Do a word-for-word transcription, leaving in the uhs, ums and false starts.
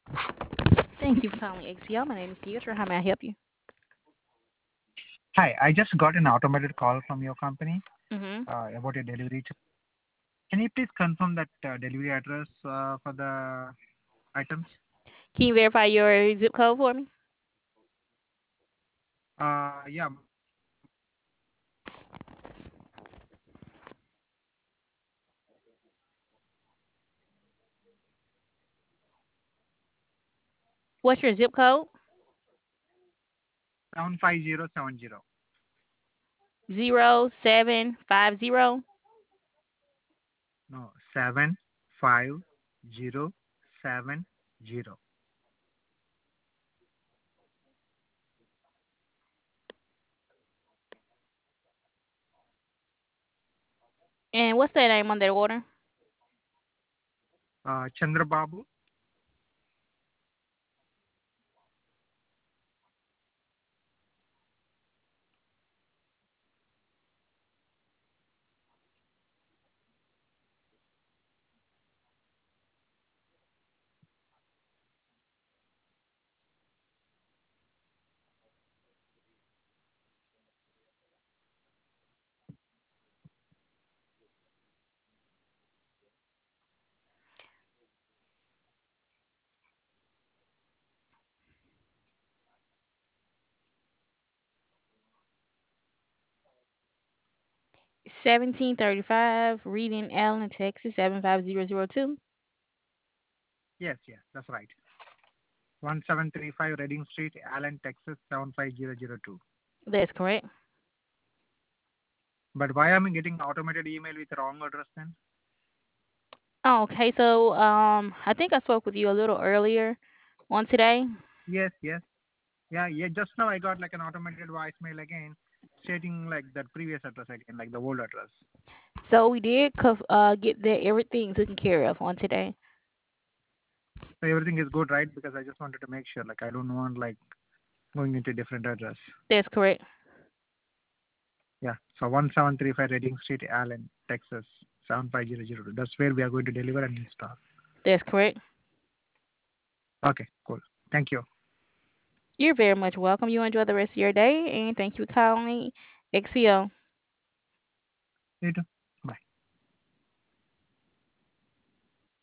Thank you for calling X C L. My name is Deidre. How may I help you? Hi, I just got an automated call from your company Mm-hmm. uh, about a delivery. ch- Can you please confirm that uh, delivery address uh, for the items? Can you verify your zip code for me? Uh, yeah, What's your zip code? seven five zero seven zero. Zero seven five zero. No, seven five zero seven zero. And what's the name on that order? Uh, Chandrababu. seventeen thirty-five, Reading, Allen, Texas, seven five zero zero two. Yes, yes, that's right. one seven three five Reading Street, Allen, Texas seven five zero zero two. That's correct. But why am I getting automated email with wrong address then? Oh, okay, so um, I think I spoke with you a little earlier on today. Yes, yes. Yeah, yeah. Just now I got like an automated voicemail again, stating like that previous address again, like the old address. So we did co- uh, get that everything taken care of on today. So everything is good, right? Because I just wanted to make sure, like I don't want like going into different address. That's correct. Yeah. So one seven three five Reading Street, Allen, Texas seven five zero zero two. That's where we are going to deliver and install. That's correct. Okay, cool. Thank you. You're very much welcome. You enjoy the rest of your day, and thank you for calling X C O. You too.